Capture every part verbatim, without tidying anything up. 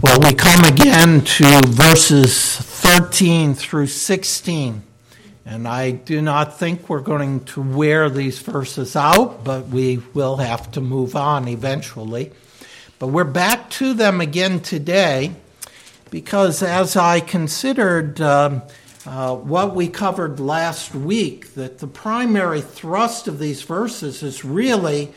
Well, we come again to verses thirteen through sixteen. And I do not think we're going to wear these verses out, but we will have to move on eventually. But we're back to them again today because as I considered um, uh, what we covered last week, that the primary thrust of these verses is really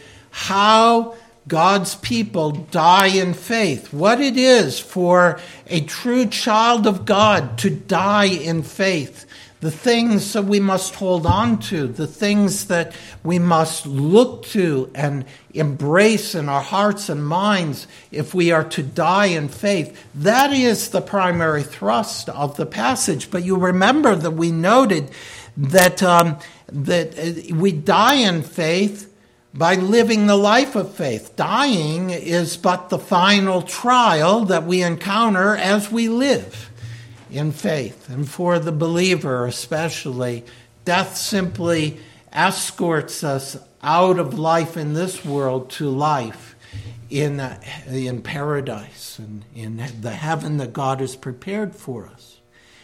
how God's people die in faith. What it is for a true child of God to die in faith. The things that we must hold on to, the things that we must look to and embrace in our hearts and minds if we are to die in faith. That is the primary thrust of the passage. But you remember that we noted that, um, that we die in faith by living the life of faith. Dying is but the final trial that we encounter as we live in faith. And for the believer especially, death simply escorts us out of life in this world to life in, uh, in paradise and in the heaven that God has prepared for us.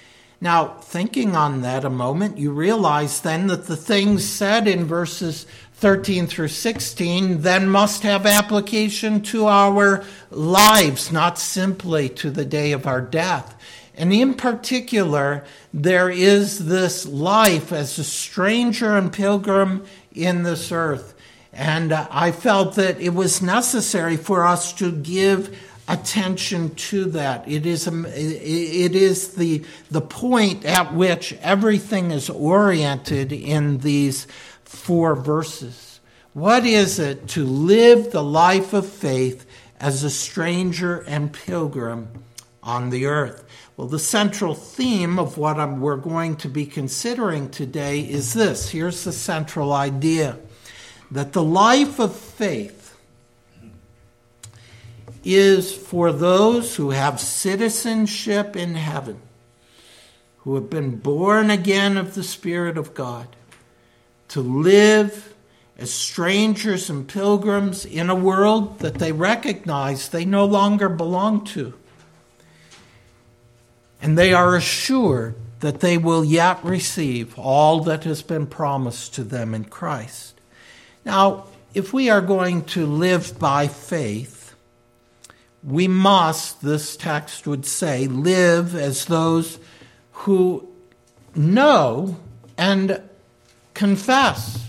Now, thinking on that a moment, you realize then that the things said in verses thirteen through sixteen then must have application to our lives, not simply to the day of our death. And in particular, there is this life as a stranger and pilgrim in this earth. And uh, I felt that it was necessary for us to give attention to that. It is um, it is the the point at which everything is oriented in these four verses. What is it to live the life of faith as a stranger and pilgrim on the earth? Well, the central theme of what I'm, we're going to be considering today is this. Here's the central idea, that the life of faith is for those who have citizenship in heaven, who have been born again of the Spirit of God, to live as strangers and pilgrims in a world that they recognize they no longer belong to. And they are assured that they will yet receive all that has been promised to them in Christ. Now, if we are going to live by faith, we must, this text would say, live as those who know and confess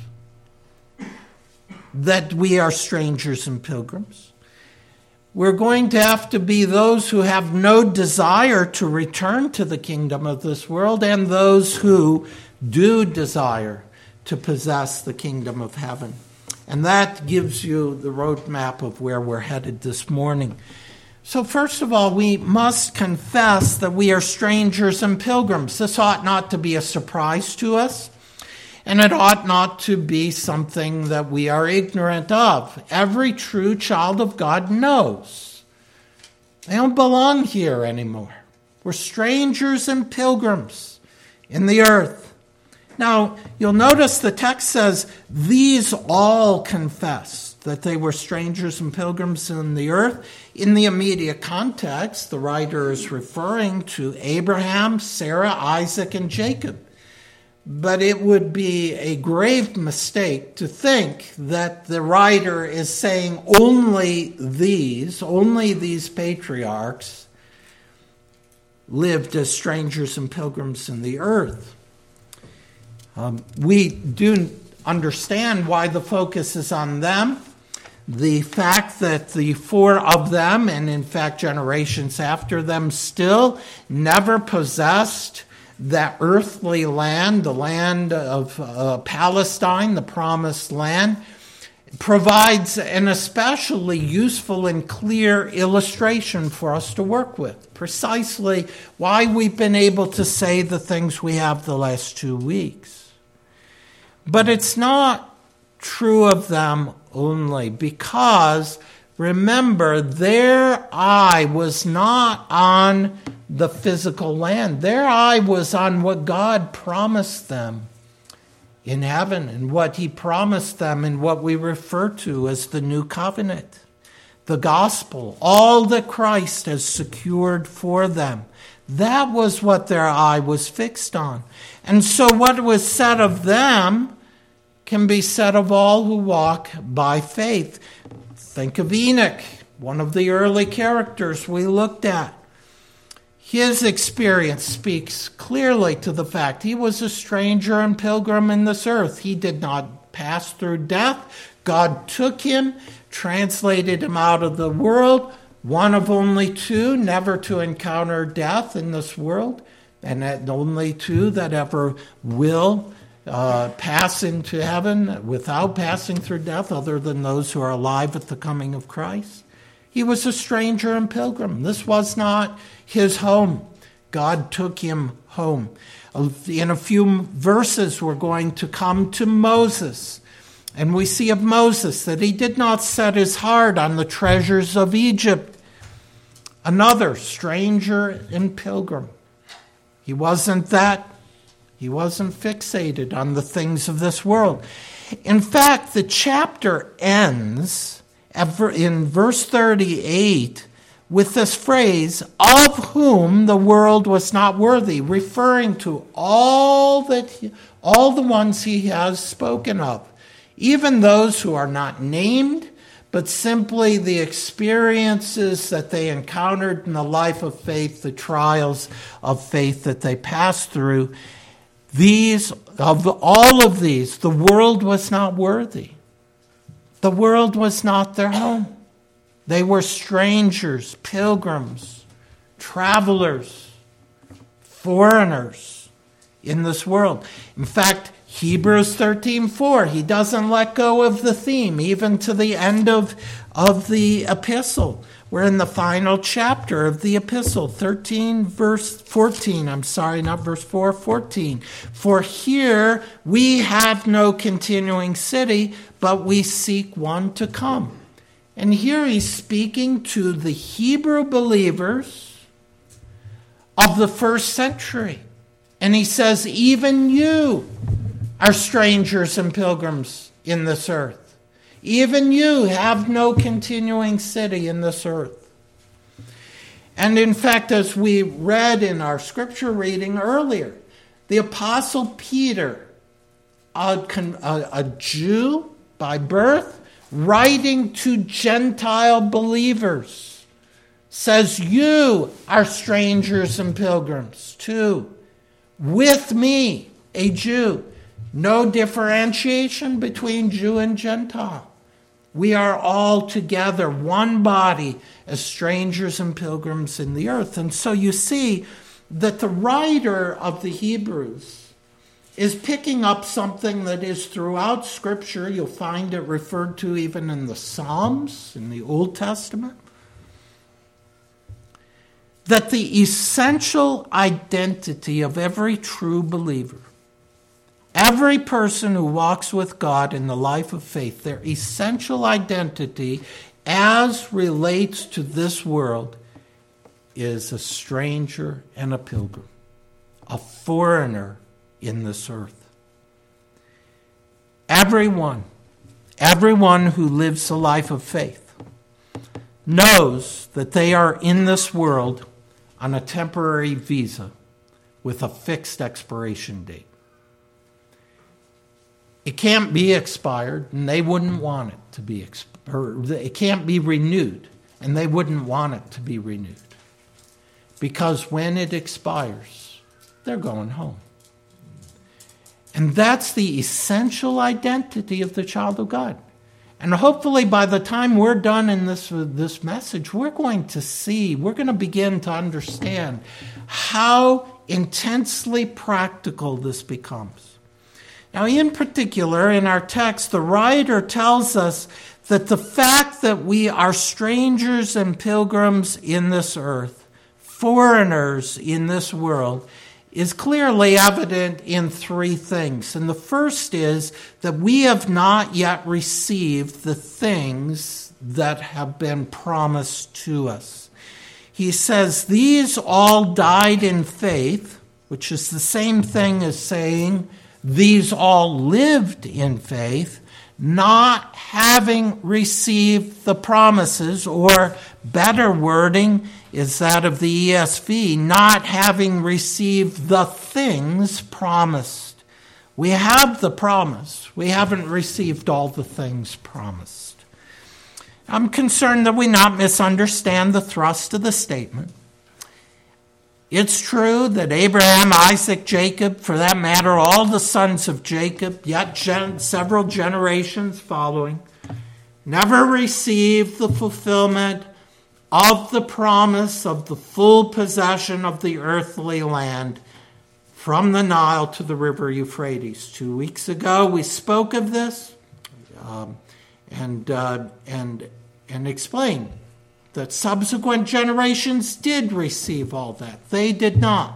that we are strangers and pilgrims. We're going to have to be those who have no desire to return to the kingdom of this world and those who do desire to possess the kingdom of heaven. And that gives you the roadmap of where we're headed this morning. So first of all, we must confess that we are strangers and pilgrims. This ought not to be a surprise to us. And it ought not to be something that we are ignorant of. Every true child of God knows. They don't belong here anymore. We're strangers and pilgrims in the earth. Now, you'll notice the text says, these all confess that they were strangers and pilgrims in the earth. In the immediate context, the writer is referring to Abraham, Sarah, Isaac, and Jacob. But it would be a grave mistake to think that the writer is saying only these, only these patriarchs lived as strangers and pilgrims in the earth. Um, we do understand why the focus is on them. The fact that the four of them, and in fact generations after them, still never possessed that earthly land, the land of uh, Palestine, the promised land, provides an especially useful and clear illustration for us to work with. Precisely why we've been able to say the things we have the last two weeks. But it's not true of them only, because remember, their eye was not on the physical land. Their eye was on what God promised them in heaven and what he promised them in what we refer to as the new covenant. the gospel, all that Christ has secured for them. That was what their eye was fixed on. And so what was said of them can be said of all who walk by faith. Think of Enoch, one of the early characters we looked at. His experience speaks clearly to the fact he was a stranger and pilgrim in this earth. He did not pass through death. God took him, translated him out of the world, one of only two never to encounter death in this world, and only two that ever will uh, pass into heaven without passing through death, other than those who are alive at the coming of Christ. He was a stranger and pilgrim. This was not his home. God took him home. In a few verses, we're going to come to Moses. And we see of Moses that he did not set his heart on the treasures of Egypt. Another stranger and pilgrim. He wasn't that. He wasn't fixated on the things of this world. In fact, the chapter ends in verse thirty-eight with this phrase, of whom the world was not worthy, referring to all that he, all the ones he has spoken of, even those who are not named, but simply the experiences that they encountered in the life of faith, the trials of faith that they passed through. These, of all of these, the world was not worthy. The world was not their home. They were strangers, pilgrims, travelers, foreigners in this world. In fact, Hebrews thirteen four, he doesn't let go of the theme, even to the end of, of the epistle. We're in the final chapter of the epistle, thirteen verse fourteen. I'm sorry, not verse four, fourteen. For here we have no continuing city, but we seek one to come. And here he's speaking to the Hebrew believers of the first century. And he says, even you are strangers and pilgrims in this earth. Even you have no continuing city in this earth. And in fact, as we read in our scripture reading earlier, the Apostle Peter, a, a, a Jew by birth, writing to Gentile believers, says, you are strangers and pilgrims too, with me, a Jew. No differentiation between Jew and Gentile. We are all together, one body, as strangers and pilgrims in the earth. And so you see that the writer of the Hebrews is picking up something that is throughout Scripture. You'll find it referred to even in the Psalms, in the Old Testament. That the essential identity of every true believer, every person who walks with God in the life of faith, their essential identity as relates to this world is a stranger and a pilgrim, a foreigner in this earth. Everyone, everyone who lives a life of faith knows that they are in this world on a temporary visa with a fixed expiration date. It can't be expired, and they wouldn't want it to be expired. It can't be renewed, and they wouldn't want it to be renewed. Because when it expires, they're going home. And that's the essential identity of the child of God. And hopefully by the time we're done in this, this message, we're going to see, we're going to begin to understand how intensely practical this becomes. Now, in particular, in our text, the writer tells us that the fact that we are strangers and pilgrims in this earth, foreigners in this world, is clearly evident in three things. And the first is that we have not yet received the things that have been promised to us. He says, these all died in faith, which is the same thing as saying, these all lived in faith, not having received the promises, or better wording is that of the E S V, not having received the things promised. We have the promise. We haven't received all the things promised. I'm concerned that we not misunderstand the thrust of the statement. It's true that Abraham, Isaac, Jacob, for that matter, all the sons of Jacob, yet gen- several generations following, never received the fulfillment of the promise of the full possession of the earthly land from the Nile to the river Euphrates. Two weeks ago, we spoke of this um, and uh, and and explained that subsequent generations did receive all that. They did not.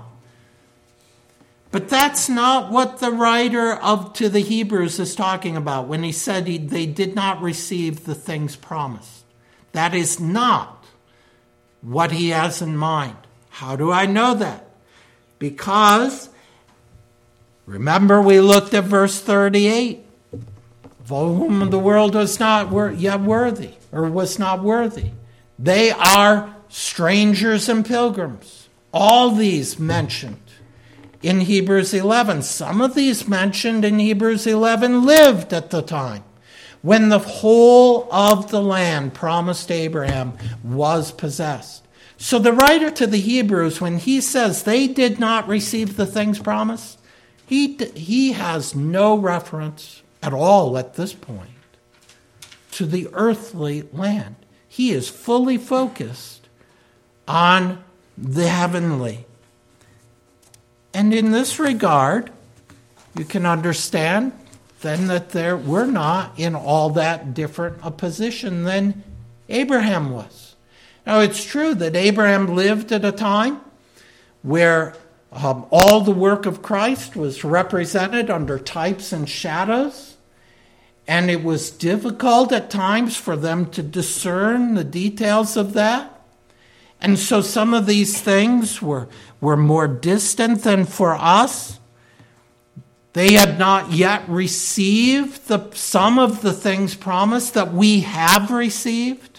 But that's not what the writer of to the Hebrews is talking about when he said he, they did not receive the things promised. That is not what he has in mind. How do I know that? Because, remember we looked at verse thirty-eight. Of whom the world was not wor- yet worthy, or was not worthy. They are strangers and pilgrims. All these mentioned in Hebrews eleven. Some of these mentioned in Hebrews eleven lived at the time when the whole of the land promised Abraham was possessed. So the writer to the Hebrews, when he says they did not receive the things promised, he, he has no reference at all at this point to the earthly land. He is fully focused on the heavenly. And in this regard, you can understand then that there we're not in all that different a position than Abraham was. Now, it's true that Abraham lived at a time where um, all the work of Christ was represented under types and shadows. And it was difficult at times for them to discern the details of that. And so some of these things were, were more distant than for us. They had not yet received the, some of the things promised that we have received.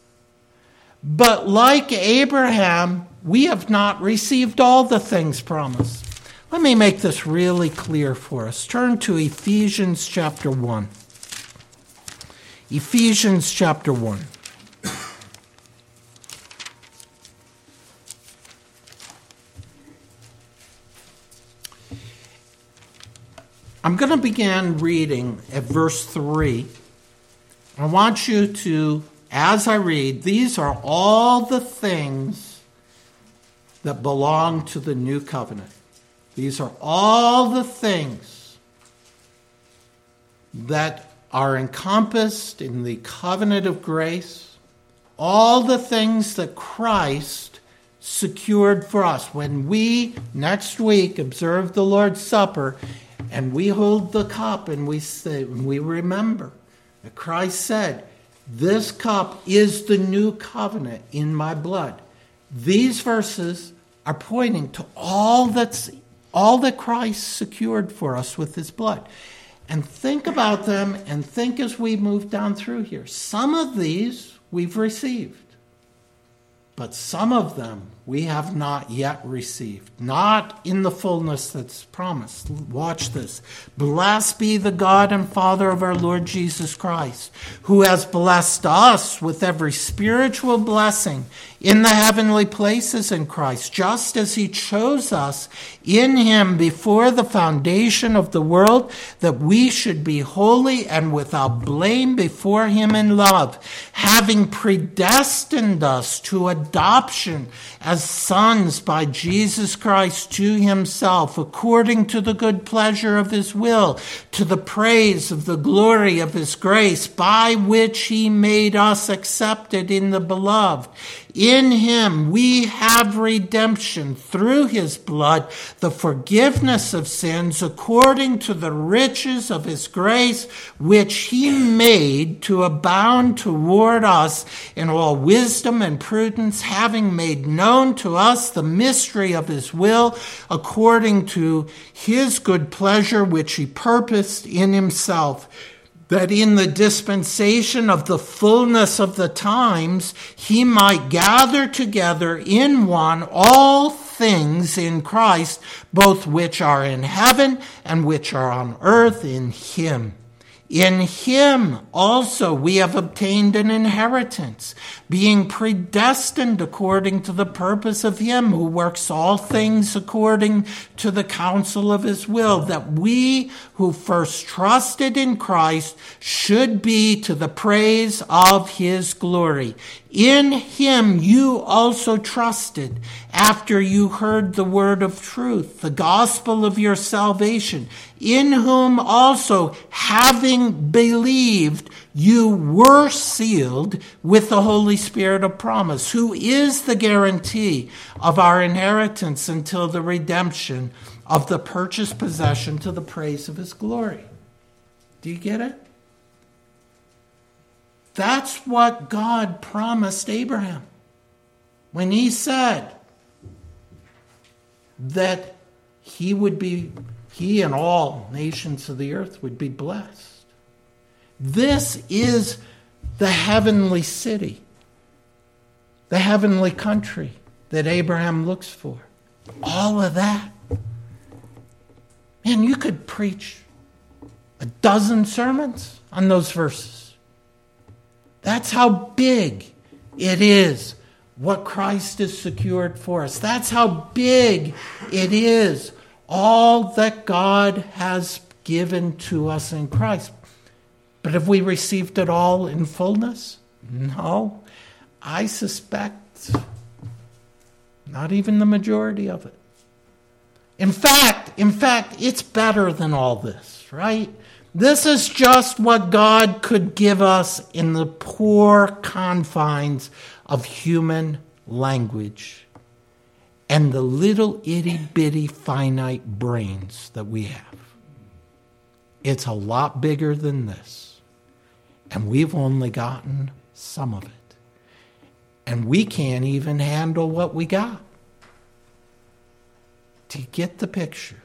But like Abraham, we have not received all the things promised. Let me make this really clear for us. Turn to Ephesians chapter one. Ephesians chapter one. I'm going to begin reading at verse three. I want you to, as I read, these are all the things that belong to the new covenant. These are all the things that are encompassed in the covenant of grace, all the things that Christ secured for us. When we, next week, observe the Lord's Supper, and we hold the cup and we say, we remember that Christ said, this cup is the new covenant in my blood. These verses are pointing to all that's all that Christ secured for us with his blood. And think about them and think as we move down through here. Some of these we've received, but some of them we have not yet received, not in the fullness that's promised. Watch this. Blessed be the God and Father of our Lord Jesus Christ, who has blessed us with every spiritual blessing in the heavenly places in Christ, just as he chose us in him before the foundation of the world, that we should be holy and without blame before him in love, having predestined us to adoption as sons by Jesus Christ to himself, according to the good pleasure of his will, to the praise of the glory of his grace, by which he made us accepted in the beloved. In him we have redemption through his blood, the forgiveness of sins, according to the riches of his grace, which he made to abound toward us in all wisdom and prudence, having made known to us the mystery of his will, according to his good pleasure, which he purposed in himself, that in the dispensation of the fullness of the times, he might gather together in one all things in Christ, both which are in heaven and which are on earth in him. In him also we have obtained an inheritance, being predestined according to the purpose of him who works all things according to the counsel of his will, that we who first trusted in Christ should be to the praise of his glory. In him you also trusted, after you heard the word of truth, the gospel of your salvation, in whom also, having believed, you were sealed with the Holy Spirit of promise, who is the guarantee of our inheritance until the redemption of the purchased possession to the praise of his glory. Do you get it? That's what God promised Abraham when he said that he would be, he and all nations of the earth would be blessed. This is the heavenly city, the heavenly country that Abraham looks for. All of that. Man, you could preach a dozen sermons on those verses. That's how big it is what Christ has secured for us. That's how big it is, all that God has given to us in Christ. But have we received it all in fullness? No. I suspect not even the majority of it. In fact, in fact, it's better than all this, right? This is just what God could give us in the poor confines of human language and the little itty-bitty finite brains that we have. It's a lot bigger than this, and we've only gotten some of it. And we can't even handle what we got. Do you get the picture?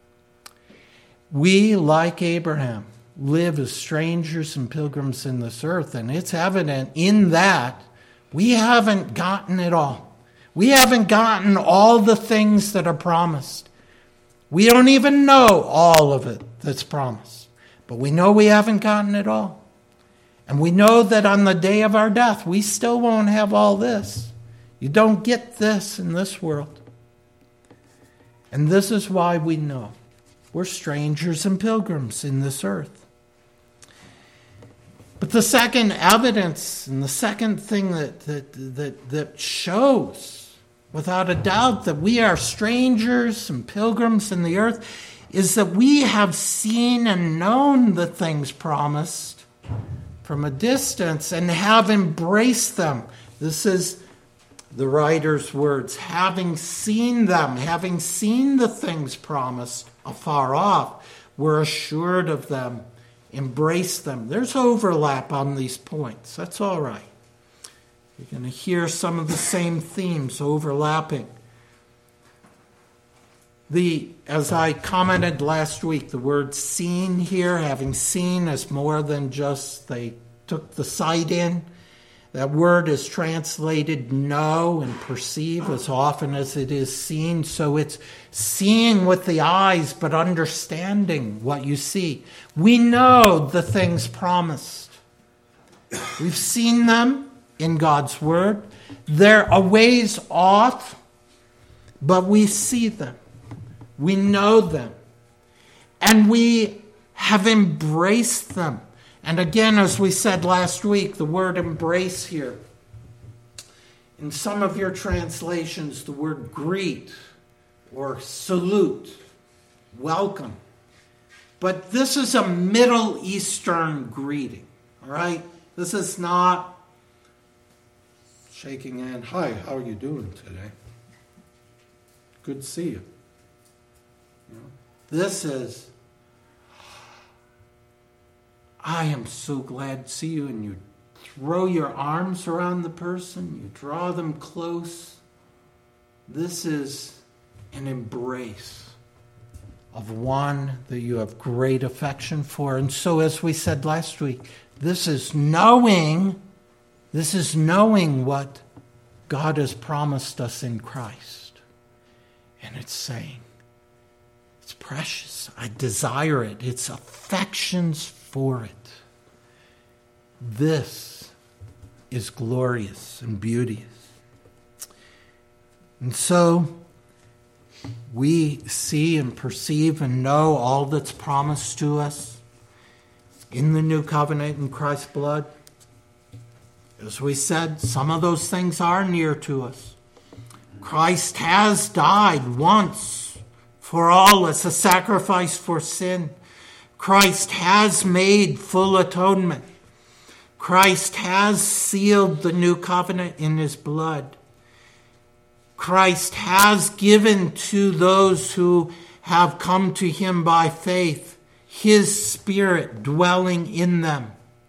We, like Abraham, live as strangers and pilgrims in this earth, and it's evident in that we haven't gotten it all. We haven't gotten all the things that are promised. We don't even know all of it that's promised, but we know we haven't gotten it all. And we know that on the day of our death, we still won't have all this. You don't get this in this world. And this is why we know we're strangers and pilgrims in this earth. But the second evidence and the second thing that, that, that, that shows without a doubt that we are strangers and pilgrims in the earth is that we have seen and known the things promised from a distance and have embraced them. This is the writer's words, having seen them, having seen the things promised afar off, we're assured of them, embrace them. There's overlap on these points. That's all right. You're going to hear some of the same themes overlapping. The, as I commented last week, the word seen here, having seen, is more than just they took the sight in. That word is translated know and perceive as often as it is seen. So it's seeing with the eyes, but understanding what you see. We know the things promised. We've seen them in God's word. They're a ways off, but we see them. We know them. And we have embraced them. And again, as we said last week, the word embrace here. In some of your translations, the word greet or salute, welcome. But this is a Middle Eastern greeting, all right? This is not shaking hand. Hi, how are you doing today? Good to see you. You know, this is, I am so glad to see you, and you throw your arms around the person, you draw them close. This is an embrace, of one that you have great affection for. And so, as we said last week, this is knowing, this is knowing what God has promised us in Christ. And it's saying, it's precious. I desire it. It's affections for it. This is glorious and beauteous. And so we see and perceive and know all that's promised to us in the new covenant in Christ's blood. As we said, some of those things are near to us. Christ has died once for all as a sacrifice for sin. Christ has made full atonement. Christ has sealed the new covenant in his blood. Christ has given to those who have come to him by faith his Spirit dwelling in them.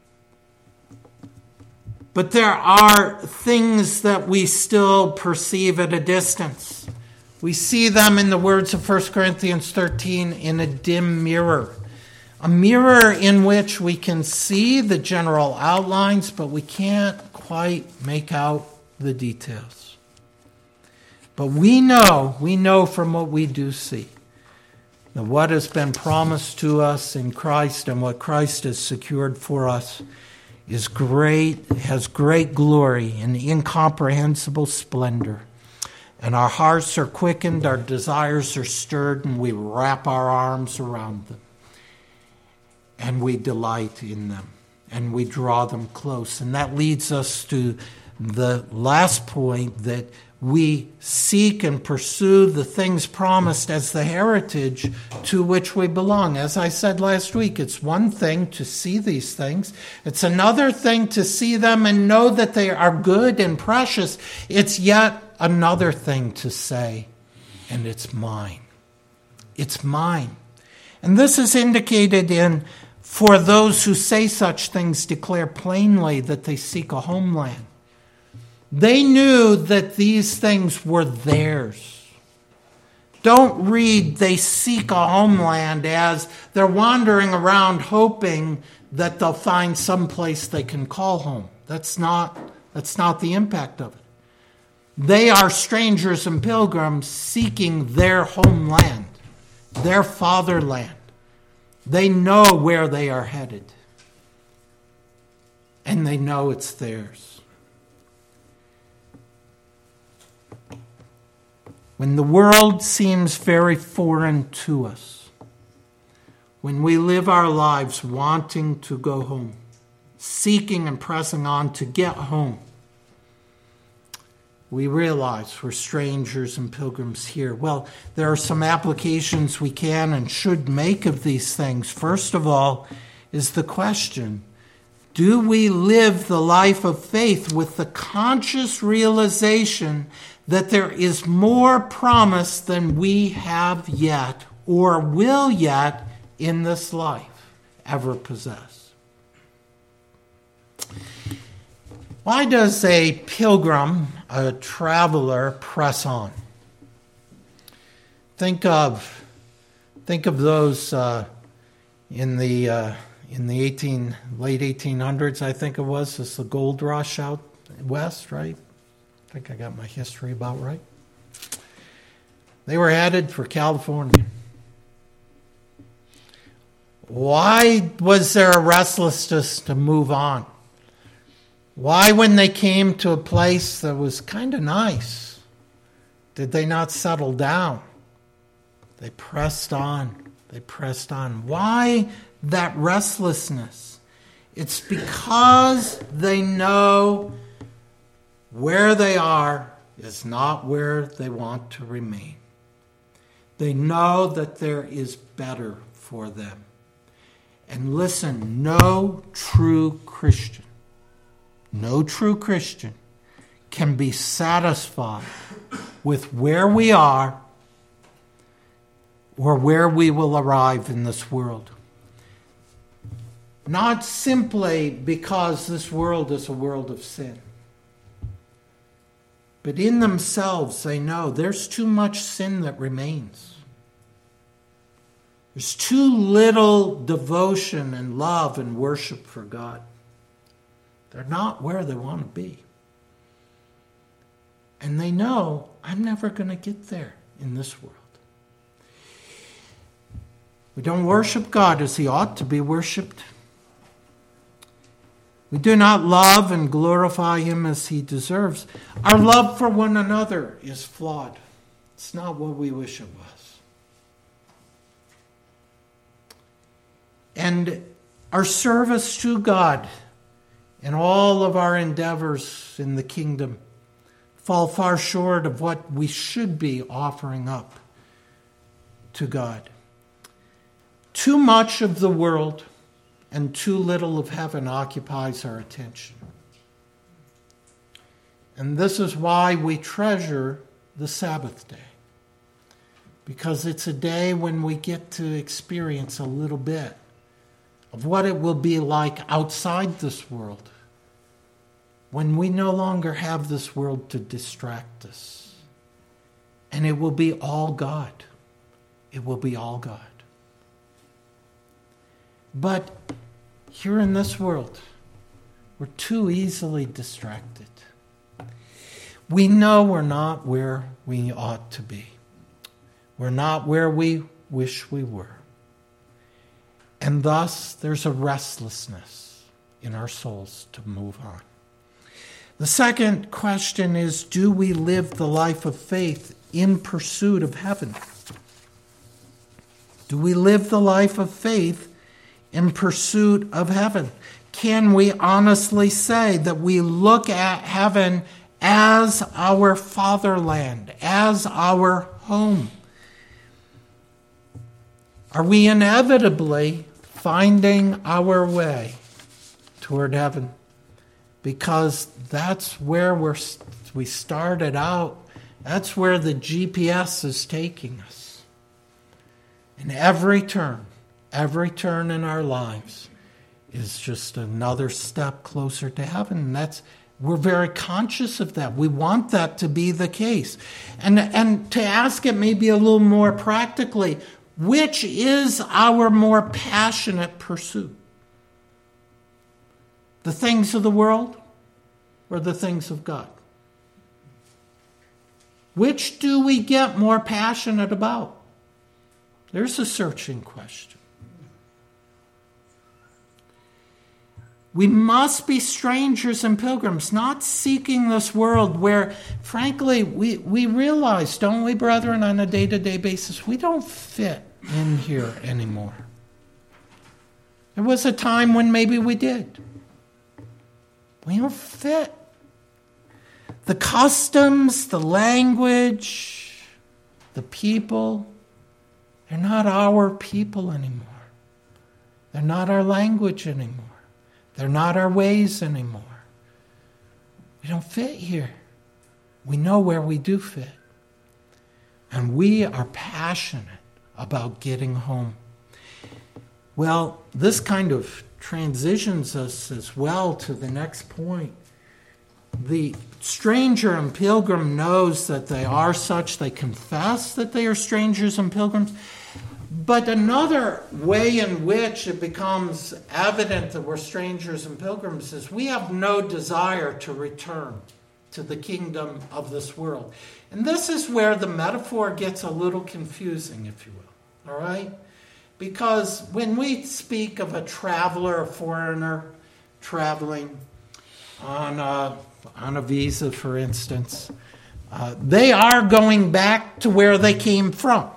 But there are things that we still perceive at a distance. We see them, in the words of First Corinthians thirteen, in a dim mirror. A mirror in which we can see the general outlines, but we can't quite make out the details. But we know, we know from what we do see, that what has been promised to us in Christ and what Christ has secured for us is great, has great glory and incomprehensible splendor. And our hearts are quickened, our desires are stirred, and we wrap our arms around them. And we delight in them, and we draw them close. And that leads us to the last point, that we seek and pursue the things promised as the heritage to which we belong. As I said last week, it's one thing to see these things. It's another thing to see them and know that they are good and precious. It's yet another thing to say, and it's mine. It's mine. And this is indicated in, for those who say such things declare plainly that they seek a homeland. They knew that these things were theirs. Don't read they seek a homeland as they're wandering around hoping that they'll find some place they can call home. That's not, that's not the impact of it. They are strangers and pilgrims seeking their homeland, their fatherland. They know where they are headed, and they know it's theirs. When the world seems very foreign to us, when we live our lives wanting to go home, seeking and pressing on to get home, we realize we're strangers and pilgrims here. Well, there are some applications we can and should make of these things. First of all is the question, do we live the life of faith with the conscious realization that there is more promise than we have yet or will yet in this life ever possess? Why does a pilgrim, a traveler, press on? Think of, think of those uh, in the uh, in the eighteen late eighteen hundreds. I think it was. It's the gold rush out west, right? I think I got my history about right. They were headed for California. Why was there a restlessness to move on? Why, when they came to a place that was kind of nice, did they not settle down? They pressed on. They pressed on. Why that restlessness? It's because they know where they are is not where they want to remain. They know that there is better for them. And listen, no true Christian, no true Christian can be satisfied with where we are or where we will arrive in this world. Not simply because this world is a world of sin, but in themselves they know there's too much sin that remains. There's too little devotion and love and worship for God. They're not where they want to be. And they know, I'm never going to get there in this world. We don't worship God as he ought to be worshipped. We do not love and glorify him as he deserves. Our love for one another is flawed. It's not what we wish it was. And our service to God and all of our endeavors in the kingdom fall far short of what we should be offering up to God. Too much of the world and too little of heaven occupies our attention. And this is why we treasure the Sabbath day. Because it's a day when we get to experience a little bit of what it will be like outside this world, when we no longer have this world to distract us. And it will be all God. It will be all God. But here in this world, we're too easily distracted. We know we're not where we ought to be. We're not where we wish we were. And thus, there's a restlessness in our souls to move on. The second question is, do we live the life of faith in pursuit of heaven? Do we live the life of faith in pursuit of heaven? Can we honestly say that we look at heaven as our fatherland, as our home? Are we inevitably finding our way toward heaven? Because that's where we're, we started out. That's where the G P S is taking us. And every turn, every turn in our lives is just another step closer to heaven. And that's, we're very conscious of that. We want that to be the case. And, and to ask it maybe a little more practically, which is our more passionate pursuit? The things of the world or the things of God? Which do we get more passionate about? There's a searching question. We must be strangers and pilgrims, not seeking this world where, frankly, we, we realize, don't we, brethren, on a day-to-day basis, we don't fit in here anymore. There was a time when maybe we did. We don't fit. The customs, the language, the people, they're not our people anymore. They're not our language anymore. They're not our ways anymore. We don't fit here. We know where we do fit. And we are passionate about getting home. Well, this kind of transitions us as well to the next point. The stranger and pilgrim knows that they are such. They confess that they are strangers and pilgrims. But another way in which it becomes evident that we're strangers and pilgrims is we have no desire to return to the kingdom of this world. And this is where the metaphor gets a little confusing, if you will. All right? Because when we speak of a traveler, a foreigner traveling on a, on a visa, for instance, uh, they are going back to where they came from.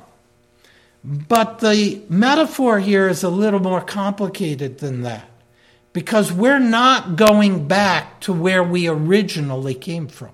But the metaphor here is a little more complicated than that, because we're not going back to where we originally came from.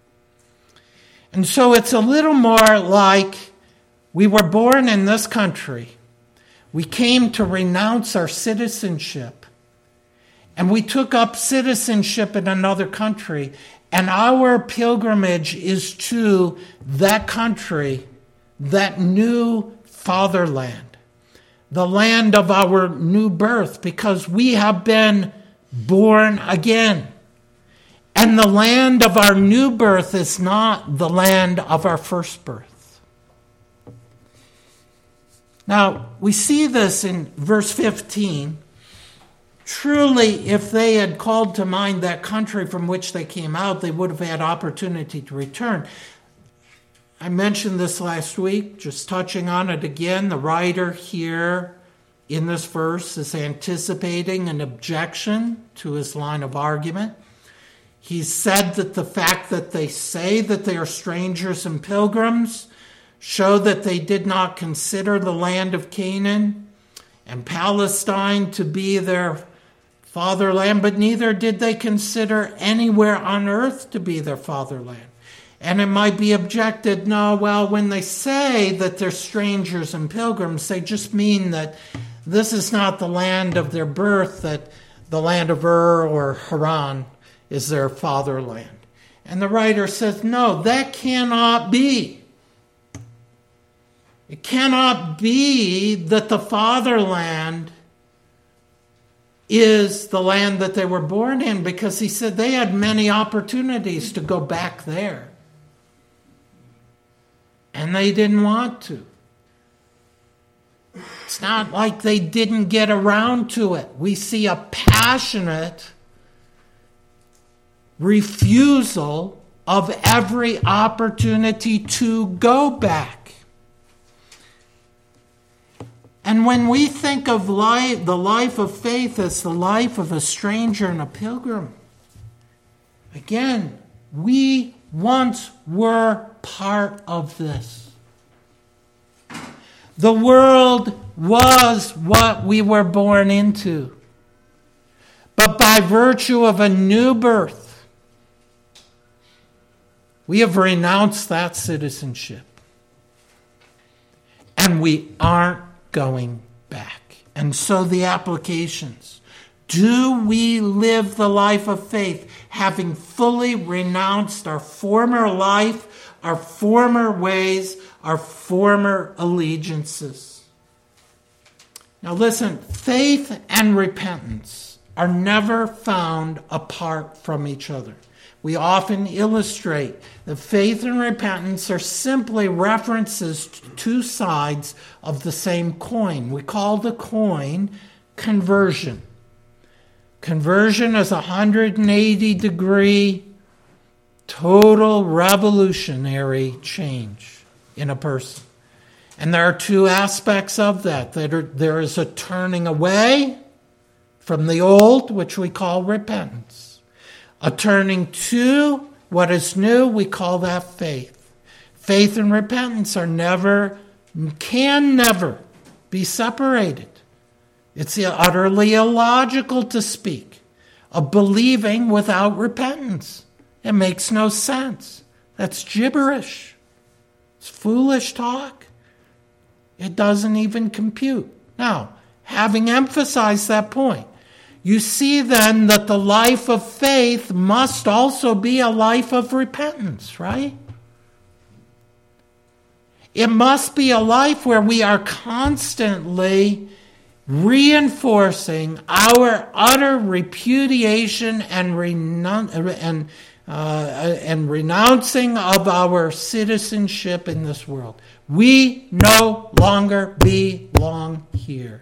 And so it's a little more like we were born in this country. We came to renounce our citizenship, and we took up citizenship in another country, and our pilgrimage is to that country, that new fatherland, the land of our new birth, because we have been born again. And the land of our new birth is not the land of our first birth. Now, we see this in verse fifteen. Truly, if they had called to mind that country from which they came out, they would have had opportunity to return. I mentioned this last week, just touching on it again. The writer here in this verse is anticipating an objection to his line of argument. He said that the fact that they say that they are strangers and pilgrims show that they did not consider the land of Canaan and Palestine to be their fatherland, but neither did they consider anywhere on earth to be their fatherland. And it might be objected, no, well, when they say that they're strangers and pilgrims, they just mean that this is not the land of their birth, that the land of Ur or Haran is their fatherland. And the writer says, no, that cannot be. It cannot be that the fatherland is the land that they were born in, because he said they had many opportunities to go back there. And they didn't want to. It's not like they didn't get around to it. We see a passionate refusal of every opportunity to go back. And when we think of life, the life of faith as the life of a stranger and a pilgrim, again, we once were part of this. The world was what we were born into. But by virtue of a new birth, we have renounced that citizenship. And we aren't going back. And so the applications. Do we live the life of faith, having fully renounced our former life, our former ways, our former allegiances? Now listen, faith and repentance are never found apart from each other. We often illustrate that faith and repentance are simply references to two sides of the same coin. We call the coin conversion. Conversion is a one hundred eighty degree total revolutionary change in a person. And there are two aspects of that. There is a turning away from the old, which we call repentance. A turning to what is new, we call that faith. Faith and repentance are never, can never be separated. It's utterly illogical to speak of believing without repentance. It makes no sense. That's gibberish. It's foolish talk. It doesn't even compute. Now, having emphasized that point, you see then that the life of faith must also be a life of repentance, right? It must be a life where we are constantly reinforcing our utter repudiation and, renun- and, uh, and renouncing of our citizenship in this world. We no longer belong here.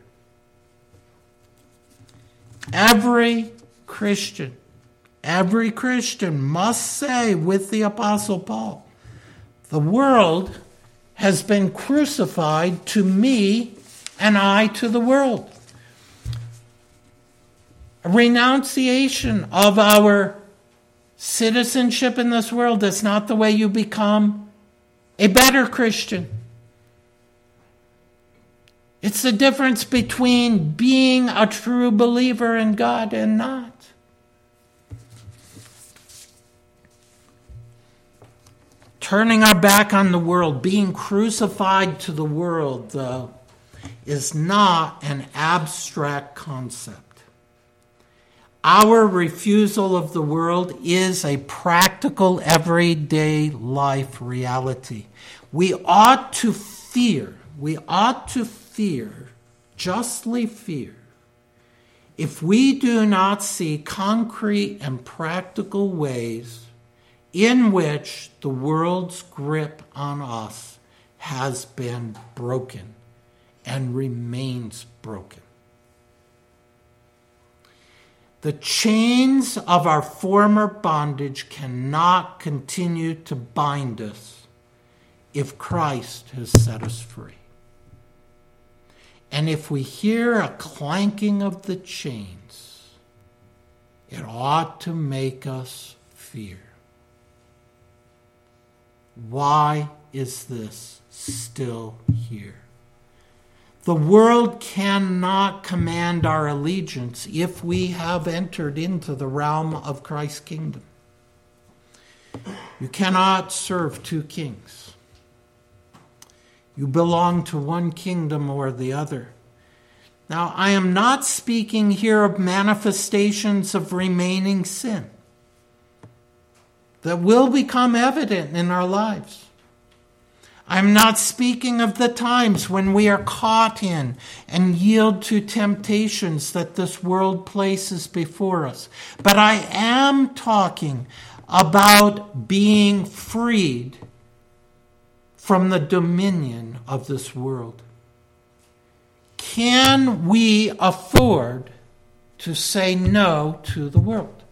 Every Christian, every Christian must say with the Apostle Paul, the world has been crucified to me and I to the world. A renunciation of our citizenship in this world is not the way you become a better Christian. It's the difference between being a true believer in God and not. Turning our back on the world, being crucified to the world, though, is not an abstract concept. Our refusal of the world is a practical, everyday life reality. We ought to fear, we ought to fear, justly fear, if we do not see concrete and practical ways in which the world's grip on us has been broken and remains broken. The chains of our former bondage cannot continue to bind us if Christ has set us free. And if we hear a clanking of the chains, it ought to make us fear. Why is this still here? The world cannot command our allegiance if we have entered into the realm of Christ's kingdom. You cannot serve two kings. You belong to one kingdom or the other. Now, I am not speaking here of manifestations of remaining sin that will become evident in our lives. I'm not speaking of the times when we are caught in and yield to temptations that this world places before us. But I am talking about being freed from the dominion of this world. Can we afford to say no to the world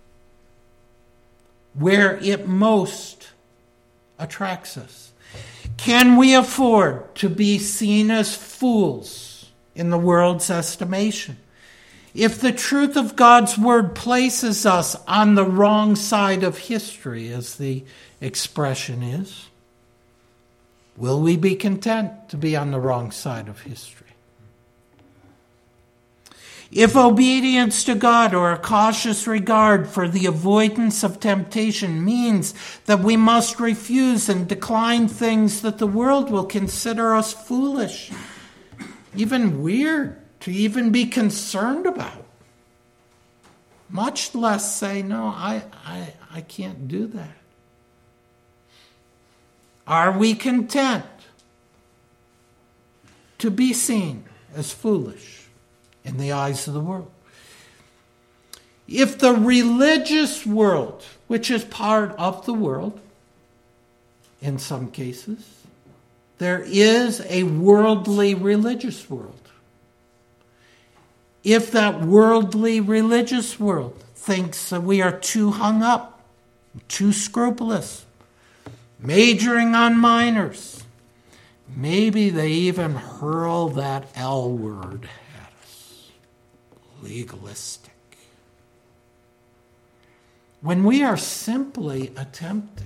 where it most attracts us? Can we afford to be seen as fools in the world's estimation? If the truth of God's word places us on the wrong side of history, as the expression is, will we be content to be on the wrong side of history? If obedience to God or a cautious regard for the avoidance of temptation means that we must refuse and decline things that the world will consider us foolish, even weird to even be concerned about, much less say, no, I, I, I can't do that. Are we content to be seen as foolish in the eyes of the world? If the religious world, which is part of the world in some cases, there is a worldly religious world. If that worldly religious world thinks that we are too hung up, too scrupulous, majoring on minors, maybe they even hurl that L word at us. Legalistic. When we are simply attempting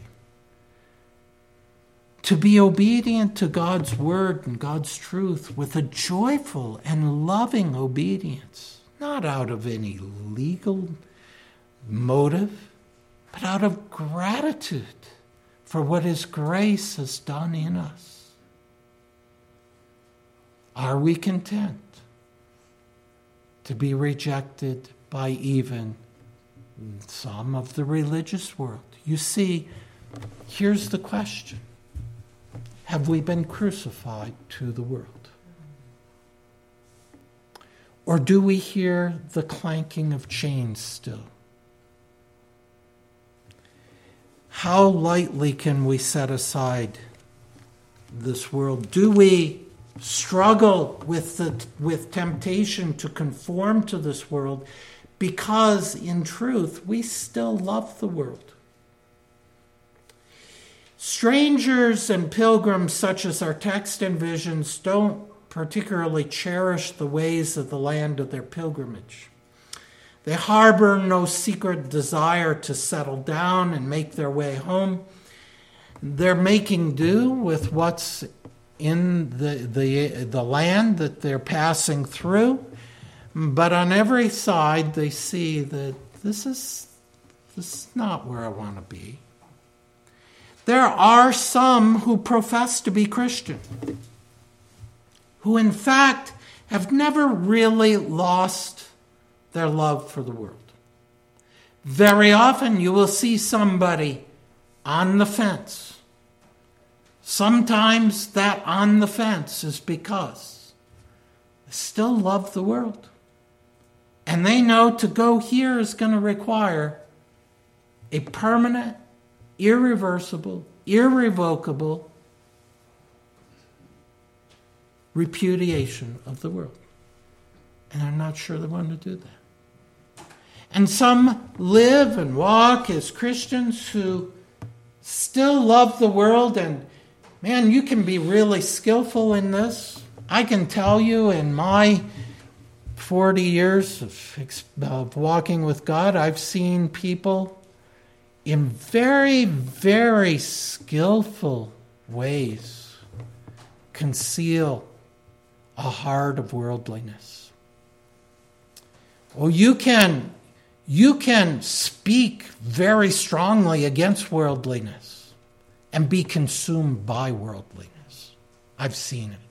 to be obedient to God's word and God's truth with a joyful and loving obedience, not out of any legal motive, but out of gratitude for what His grace has done in us. Are we content to be rejected by even some of the religious world? You see, here's the question. Have we been crucified to the world? Or do we hear the clanking of chains still? How lightly can we set aside this world? Do we struggle with the with temptation to conform to this world because, in truth, we still love the world? Strangers and pilgrims, such as our text envisions, don't particularly cherish the ways of the land of their pilgrimage. They harbor no secret desire to settle down and make their way home. They're making do with what's in the, the, the land that they're passing through. But on every side, they see that this is, this is not where I want to be. There are some who profess to be Christian, who in fact have never really lost their love for the world. Very often you will see somebody on the fence. Sometimes that on the fence is because they still love the world. And they know to go here is going to require a permanent, irreversible, irrevocable repudiation of the world. And they're not sure they want to do that. And some live and walk as Christians who still love the world. And man, you can be really skillful in this. I can tell you in my forty years of, of walking with God, I've seen people in very, very skillful ways conceal a heart of worldliness. Well, you can, you can speak very strongly against worldliness and be consumed by worldliness. I've seen it.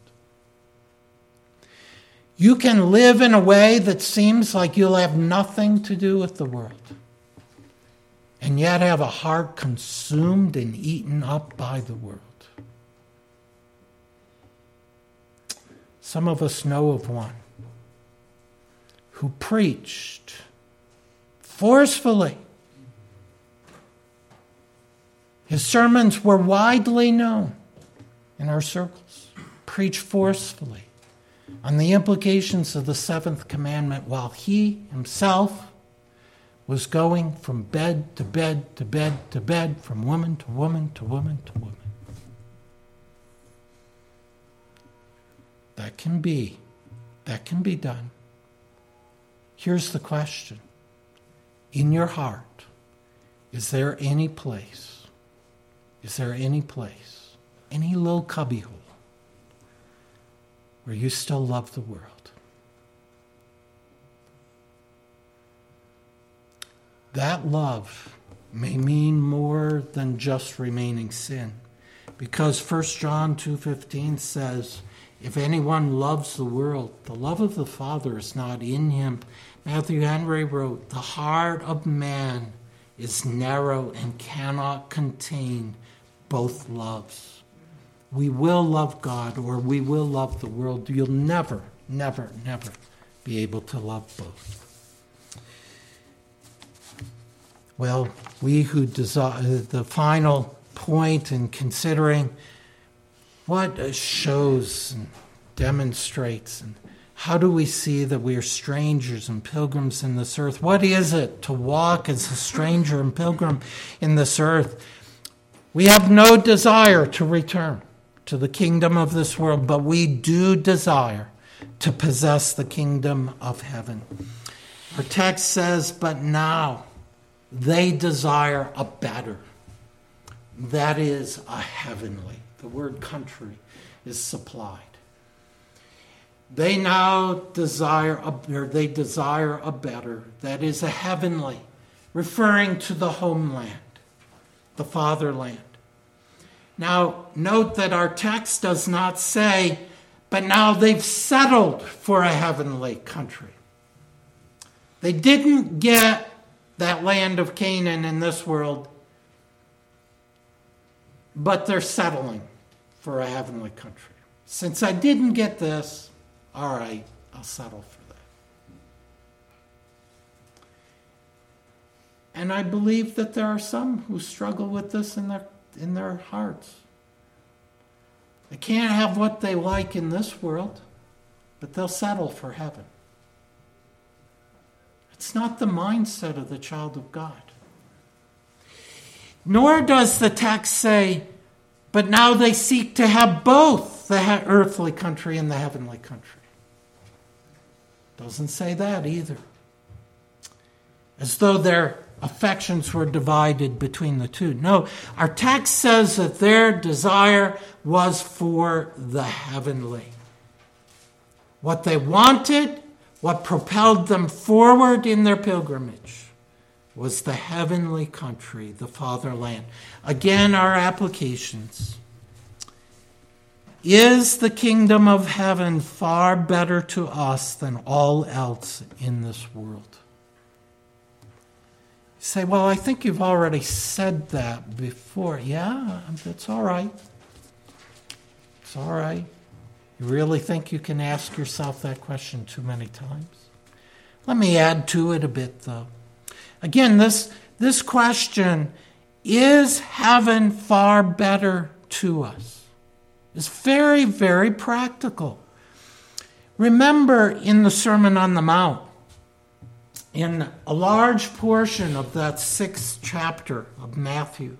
You can live in a way that seems like you'll have nothing to do with the world, and yet have a heart consumed and eaten up by the world. Some of us know of one who preached forcefully. His sermons were widely known in our circles. Preached forcefully on the implications of the seventh commandment while he himself was going from bed to bed to bed to bed, from woman to woman to woman to woman. That can be, that can be done. Here's the question. In your heart, is there any place, is there any place, any little cubbyhole where you still love the world? That love may mean more than just remaining sin, because First John two fifteen says, if anyone loves the world, the love of the Father is not in him. Matthew Henry wrote, the heart of man is narrow and cannot contain both loves. We will love God or we will love the world. You'll never, never, never be able to love both. Well, we who desire, the final point in considering what shows and demonstrates, and how do we see that we are strangers and pilgrims in this earth? What is it to walk as a stranger and pilgrim in this earth? We have no desire to return to the kingdom of this world, but we do desire to possess the kingdom of heaven. Our text says, but now they desire a better. That is a heavenly. The word country is supplied. They now desire a, or they desire a better. That is a heavenly, referring to the homeland, the fatherland. Now, note that our text does not say, but now they've settled for a heavenly country. They didn't get that land of Canaan in this world, but they're settling for a heavenly country. Since I didn't get this, all right, I'll settle for that. And I believe that there are some who struggle with this in their in their hearts. They can't have what they like in this world, but they'll settle for heaven. It's not the mindset of the child of God. Nor does the text say, but now they seek to have both the earthly country and the heavenly country. Doesn't say that either. As though their affections were divided between the two. No, our text says that their desire was for the heavenly. What they wanted, what propelled them forward in their pilgrimage, was the heavenly country, the fatherland. Again, our applications. Is the kingdom of heaven far better to us than all else in this world? You say, well, I think you've already said that before. Yeah, that's all right. It's all right. You really think you can ask yourself that question too many times? Let me add to it a bit, though. Again, this, this question, is heaven far better to us, is very, very practical. Remember in the Sermon on the Mount, in a large portion of that sixth chapter of Matthew,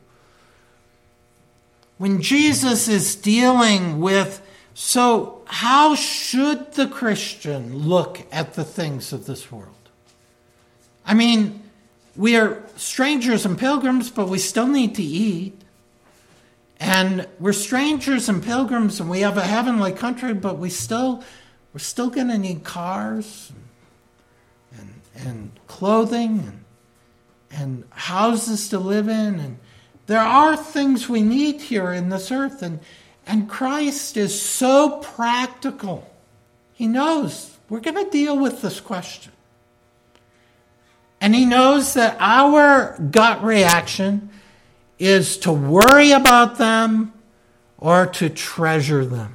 when Jesus is dealing with, so how should the Christian look at the things of this world? I mean, we are strangers and pilgrims, but we still need to eat. And we're strangers and pilgrims, and we have a heavenly country, but we still, we're still going to need cars and, and, and clothing and, and houses to live in. And there are things we need here in this earth. And, and Christ is so practical. He knows we're going to deal with this question. And he knows that our gut reaction is to worry about them or to treasure them.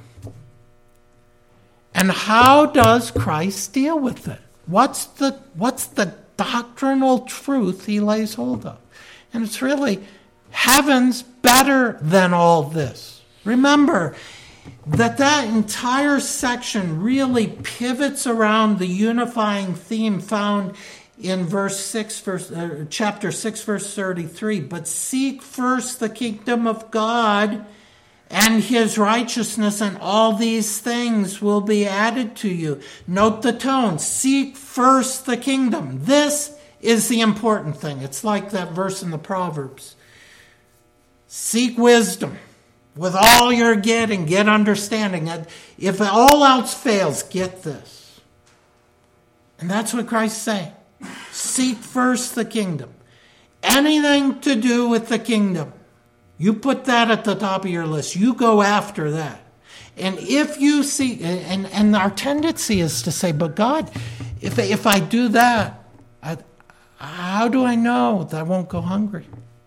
And how does Christ deal with it? What's the, what's the doctrinal truth he lays hold of? And it's really, heaven's better than all this. Remember that that entire section really pivots around the unifying theme found in verse six, verse, uh, chapter six, verse thirty-three. But seek first the kingdom of God and his righteousness, and all these things will be added to you. Note the tone. Seek first the kingdom. This is the important thing. It's like that verse in the Proverbs. Seek wisdom. With all you're getting, get understanding. If all else fails, get this. And that's what Christ's saying. Seek first the kingdom. Anything to do with the kingdom, you put that at the top of your list. You go after that. And if you see, and, and our tendency is to say, but God, if, if I do that, I, how do I know that I won't go hungry?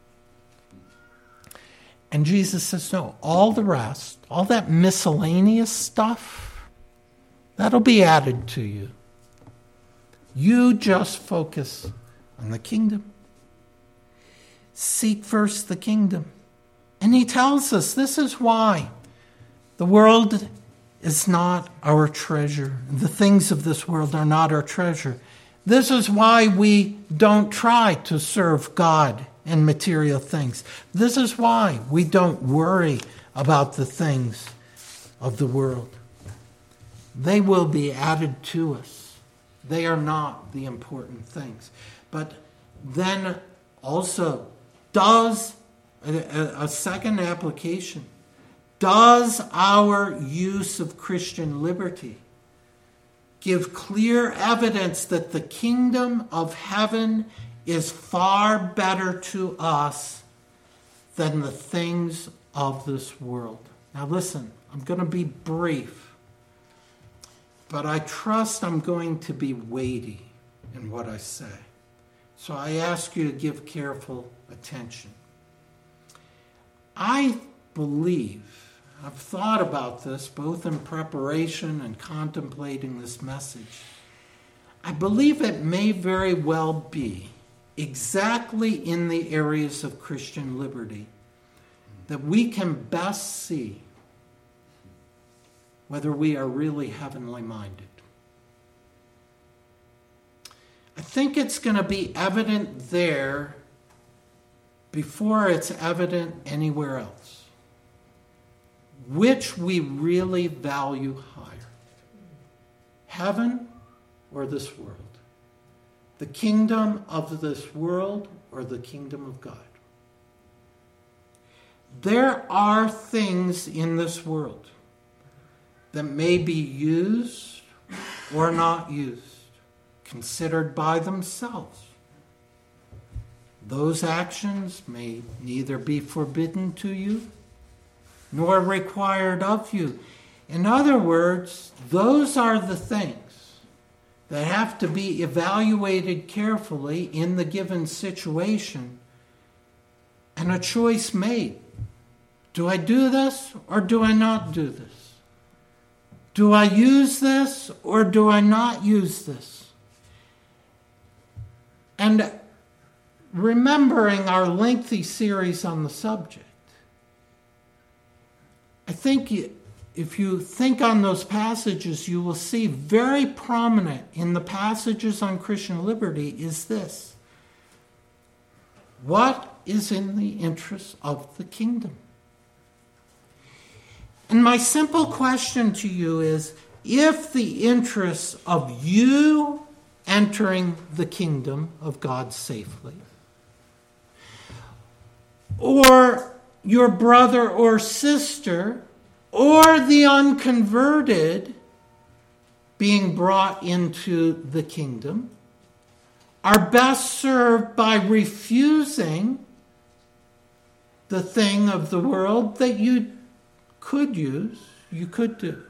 And Jesus says, no, all the rest, all that miscellaneous stuff, that'll be added to you. You just focus on the kingdom. Seek first the kingdom. And he tells us this is why the world is not our treasure. The things of this world are not our treasure. This is why we don't try to serve God and material things. This is why we don't worry about the things of the world. They will be added to us. They are not the important things. But then also, does a, a second application, does our use of Christian liberty give clear evidence that the kingdom of heaven is far better to us than the things of this world? Now listen, I'm going to be brief, but I trust I'm going to be weighty in what I say. So I ask you to give careful attention. I believe, I've thought about this both in preparation and contemplating this message. I believe it may very well be exactly in the areas of Christian liberty that we can best see whether we are really heavenly minded. I think it's going to be evident there before it's evident anywhere else. Which we really value higher. Heaven or this world? The kingdom of this world or the kingdom of God? There are things in this world that may be used or not used, considered by themselves. Those actions may neither be forbidden to you nor required of you. In other words, those are the things that have to be evaluated carefully in the given situation and a choice made. Do I do this or do I not do this? Do I use this or do I not use this? And remembering our lengthy series on the subject, I think if you think on those passages, you will see very prominent in the passages on Christian liberty is this. What is in the interest of the kingdom? And my simple question to you is, if the interests of you entering the kingdom of God safely, or your brother or sister, or the unconverted being brought into the kingdom, are best served by refusing the thing of the world that you could use, you could do.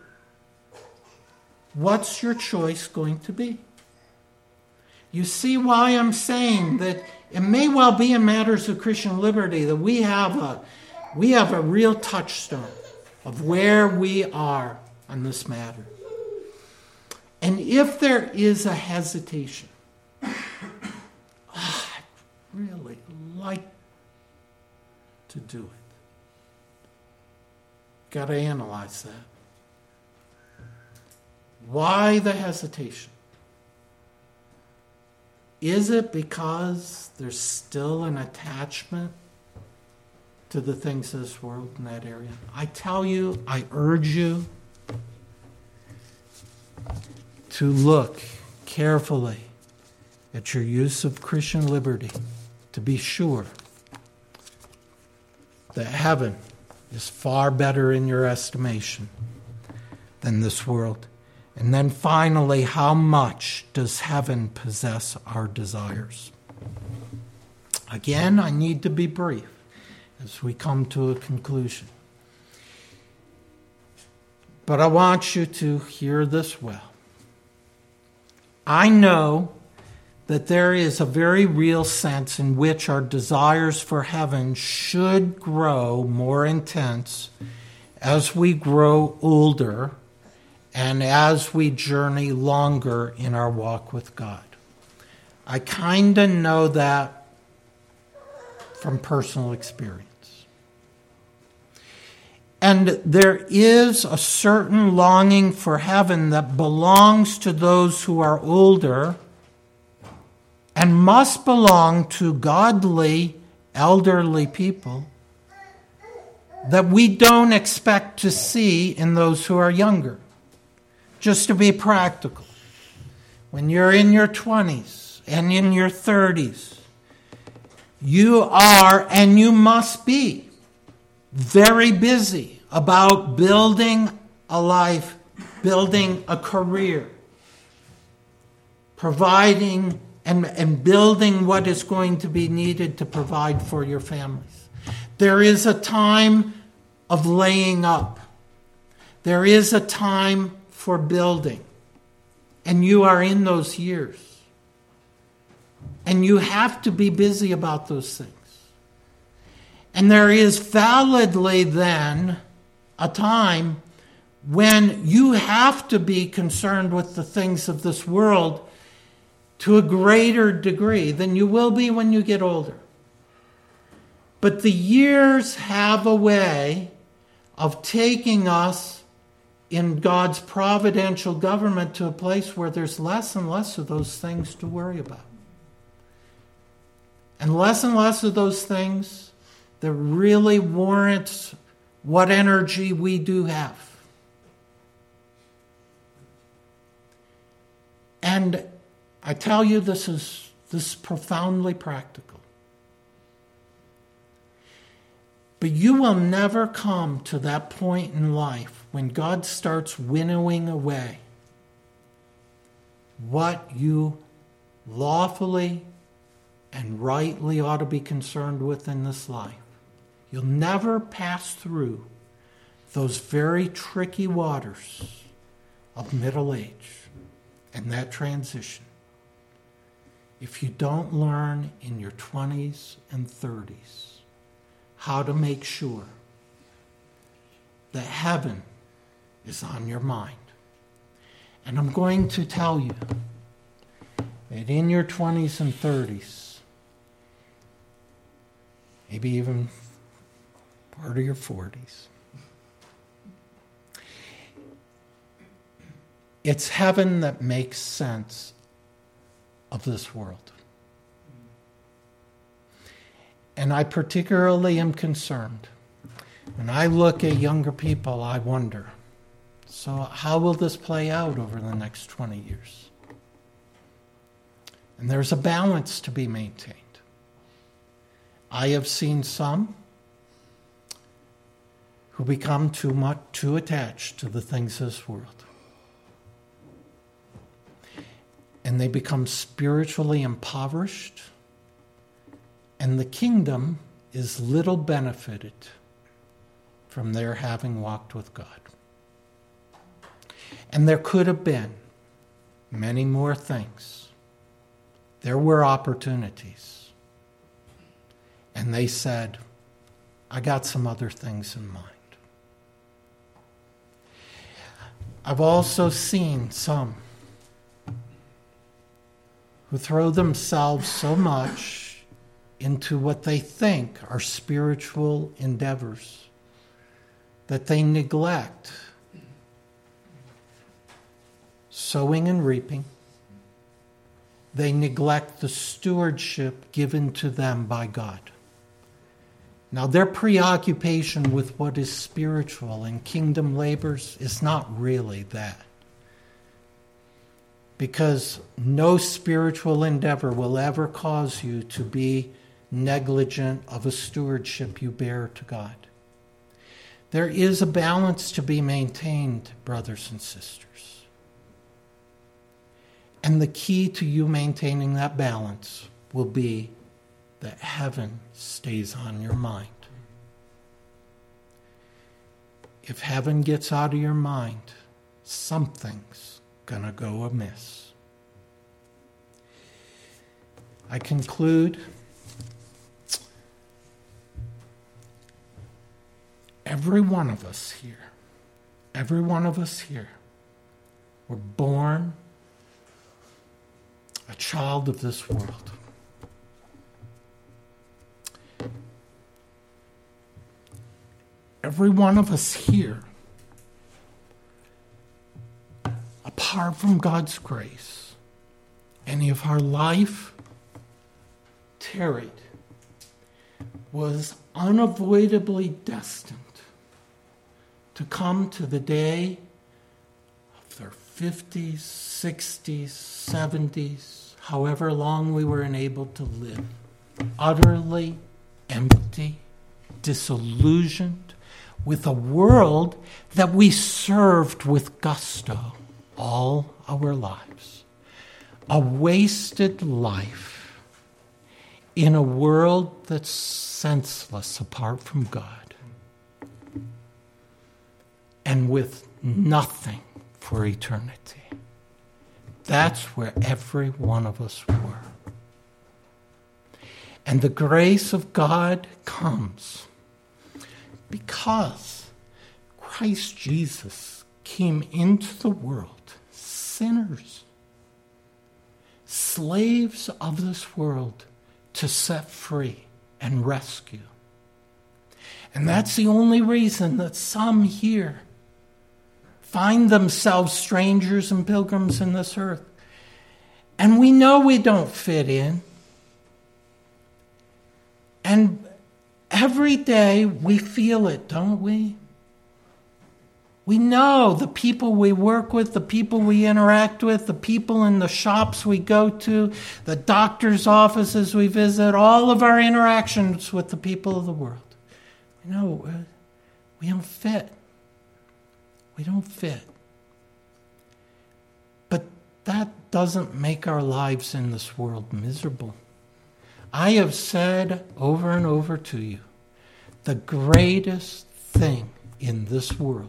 What's your choice going to be? You see why I'm saying that it may well be in matters of Christian liberty that we have a we have a real touchstone of where we are on this matter. And if there is a hesitation, oh, I'd really like to do it. Got to analyze that. Why the hesitation? Is it because there's still an attachment to the things of this world in that area? I tell you, I urge you to look carefully at your use of Christian liberty to be sure that heaven is far better in your estimation than this world. And then finally, how much does heaven possess our desires? Again, I need to be brief as we come to a conclusion. But I want you to hear this well. I know that there is a very real sense in which our desires for heaven should grow more intense as we grow older and as we journey longer in our walk with God. I kind of know that from personal experience. And there is a certain longing for heaven that belongs to those who are older and must belong to godly, elderly people that we don't expect to see in those who are younger. Just to be practical, when you're in your twenties and in your thirties, you are and you must be very busy about building a life, building a career, providing and, and building what is going to be needed to provide for your families. There is a time of laying up. There is a time for building. And you are in those years. And you have to be busy about those things. And there is validly then a time when you have to be concerned with the things of this world to a greater degree than you will be when you get older. But the years have a way of taking us in God's providential government to a place where there's less and less of those things to worry about. And less and less of those things that really warrants what energy we do have. And I tell you, this is, this is profoundly practical. But you will never come to that point in life when God starts winnowing away what you lawfully and rightly ought to be concerned with in this life. You'll never pass through those very tricky waters of middle age and that transition if you don't learn in your twenties and thirties how to make sure that heaven is on your mind. And I'm going to tell you that in your twenties and thirties, maybe even part of your forties, It's heaven that makes sense of this world. And I particularly am concerned. When I look at younger people, I wonder, so how will this play out over the next twenty years? And there's a balance to be maintained. I have seen some who become too much, too attached to the things of this world. And they become spiritually impoverished, and the kingdom is little benefited from their having walked with God. And there could have been many more things. There were opportunities. And they said, I got some other things in mind. I've also seen some who throw themselves so much into what they think are spiritual endeavors that they neglect sowing and reaping. They neglect the stewardship given to them by God. Now, their preoccupation with what is spiritual and kingdom labors is not really that. Because no spiritual endeavor will ever cause you to be negligent of a stewardship you bear to God. There is a balance to be maintained, brothers and sisters. And the key to you maintaining that balance will be that heaven stays on your mind. If heaven gets out of your mind, something's going to go amiss. I conclude. Every one of us here, every one of us here, were born a child of this world. Every one of us here, apart from God's grace, any of our life tarried, was unavoidably destined to come to the day of their fifties, sixties, seventies, however long we were enabled to live, utterly empty, disillusioned, with a world that we served with gusto all our lives. A wasted life in a world that's senseless apart from God, and with nothing for eternity. That's where every one of us were. And the grace of God comes because Christ Jesus came into the world, sinners, slaves of this world, to set free and rescue. And that's the only reason that some here find themselves strangers and pilgrims in this earth. And we know we don't fit in. And every day we feel it, don't we? We know the people we work with, the people we interact with, the people in the shops we go to, the doctor's offices we visit, all of our interactions with the people of the world. You know, we don't fit. We don't fit. But that doesn't make our lives in this world miserable. I have said over and over to you, the greatest thing in this world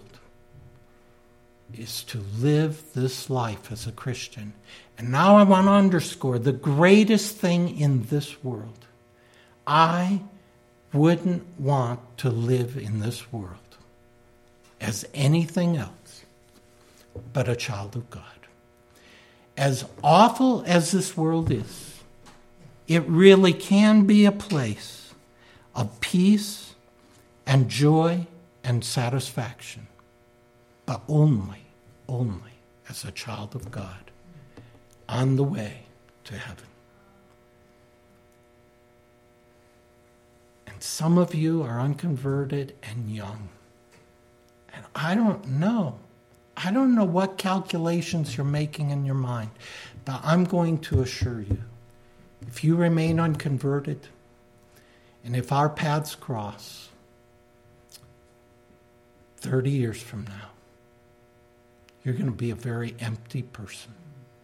is to live this life as a Christian. And now I want to underscore the greatest thing in this world. I wouldn't want to live in this world as anything else but a child of God. As awful as this world is, it really can be a place of peace and joy and satisfaction, but only, only as a child of God on the way to heaven. And some of you are unconverted and young. And I don't know. I don't know what calculations you're making in your mind, but I'm going to assure you, if you remain unconverted, and if our paths cross thirty years from now, you're going to be a very empty person.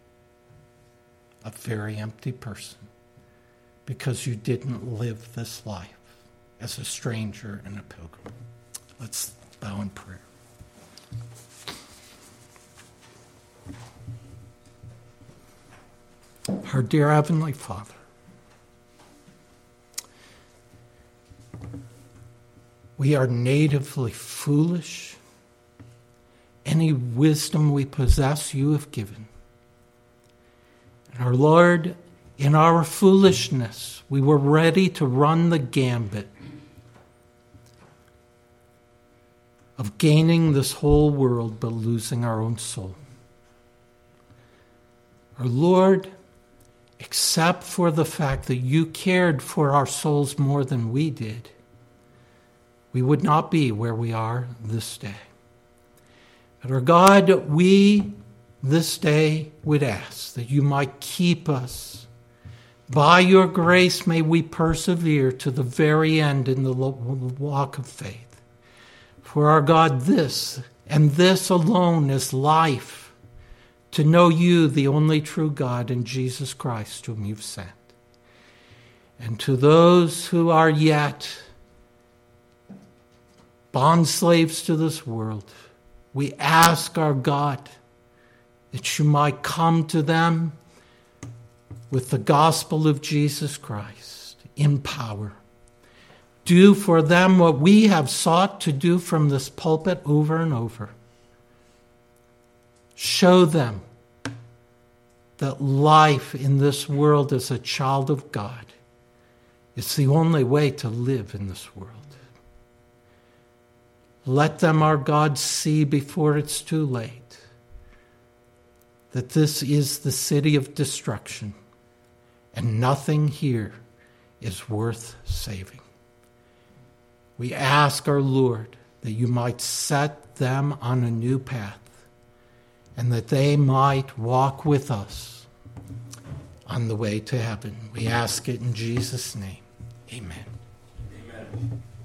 A very empty person. Because you didn't live this life as a stranger and a pilgrim. Let's bow in prayer. Our dear Heavenly Father, we are natively foolish. Any wisdom we possess, you have given. And our Lord, in our foolishness, we were ready to run the gambit of gaining this whole world but losing our own soul. Our Lord, except for the fact that you cared for our souls more than we did, we would not be where we are this day. But our God, we this day would ask that you might keep us. By your grace may we persevere to the very end in the walk of faith. For our God, this and this alone is life, to know you, the only true God, and Jesus Christ, whom you've sent. And to those who are yet bond slaves to this world, we ask our God that you might come to them with the gospel of Jesus Christ in power. Do for them what we have sought to do from this pulpit over and over. Show them that life in this world as a child of God is the only way to live in this world. Let them, our God, see before it's too late that this is the city of destruction and nothing here is worth saving. We ask our Lord that you might set them on a new path and that they might walk with us on the way to heaven. We ask it in Jesus' name. Amen. Amen.